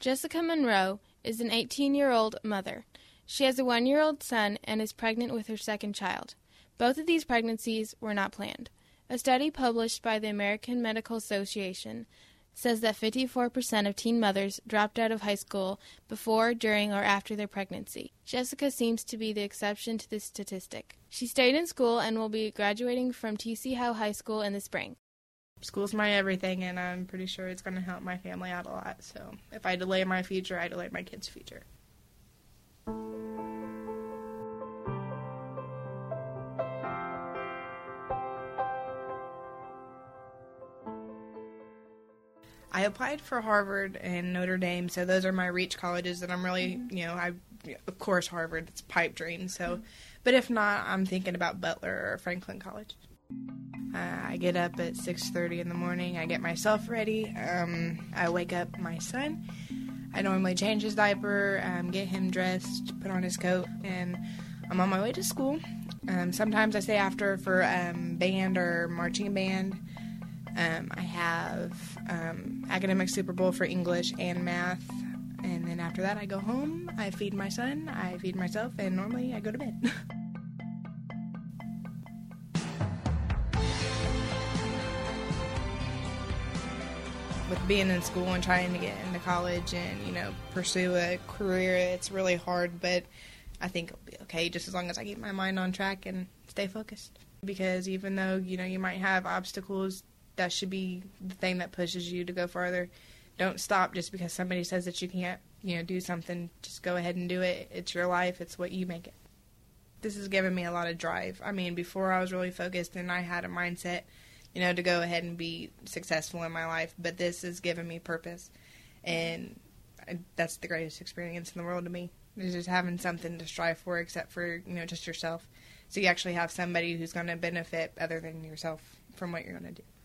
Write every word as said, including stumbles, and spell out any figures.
Jessica Monroe is an eighteen-year-old mother. She has a one-year-old son and is pregnant with her second child. Both of these pregnancies were not planned. A study published by the American Medical Association says that fifty-four percent of teen mothers dropped out of high school before, during, or after their pregnancy. Jessica seems to be the exception to this statistic. She stayed in school and will be graduating from T C Howe High School in the spring. School's my everything, and I'm pretty sure it's going to help my family out a lot. So if I delay my future, I delay my kids' future. I applied for Harvard and Notre Dame, so those are my reach colleges that I'm really, you know, I, of course, Harvard, it's a pipe dream, so, but if not, I'm thinking about Butler or Franklin College. Uh, I get up at six thirty in the morning, I get myself ready, um, I wake up my son, I normally change his diaper, um, get him dressed, put on his coat, and I'm on my way to school. Um, sometimes I stay after for um, band or marching band. Um, I have um, academic Super Bowl for English and math, and then after that I go home, I feed my son, I feed myself, and normally I go to bed. With being in school and trying to get into college and, you know, pursue a career, it's really hard, but I think it'll be okay just as long as I keep my mind on track and stay focused. Because even though, you know, you might have obstacles, that should be the thing that pushes you to go farther. Don't stop just because somebody says that you can't, you know, do something. Just go ahead and do it. It's your life. It's what you make it. This has given me a lot of drive. I mean, before I was really focused and I had a mindset, you know, to go ahead and be successful in my life. But this has given me purpose. And that's the greatest experience in the world to me. Is just having something to strive for except for, you know, just yourself. So you actually have somebody who's going to benefit other than yourself from what you're going to do.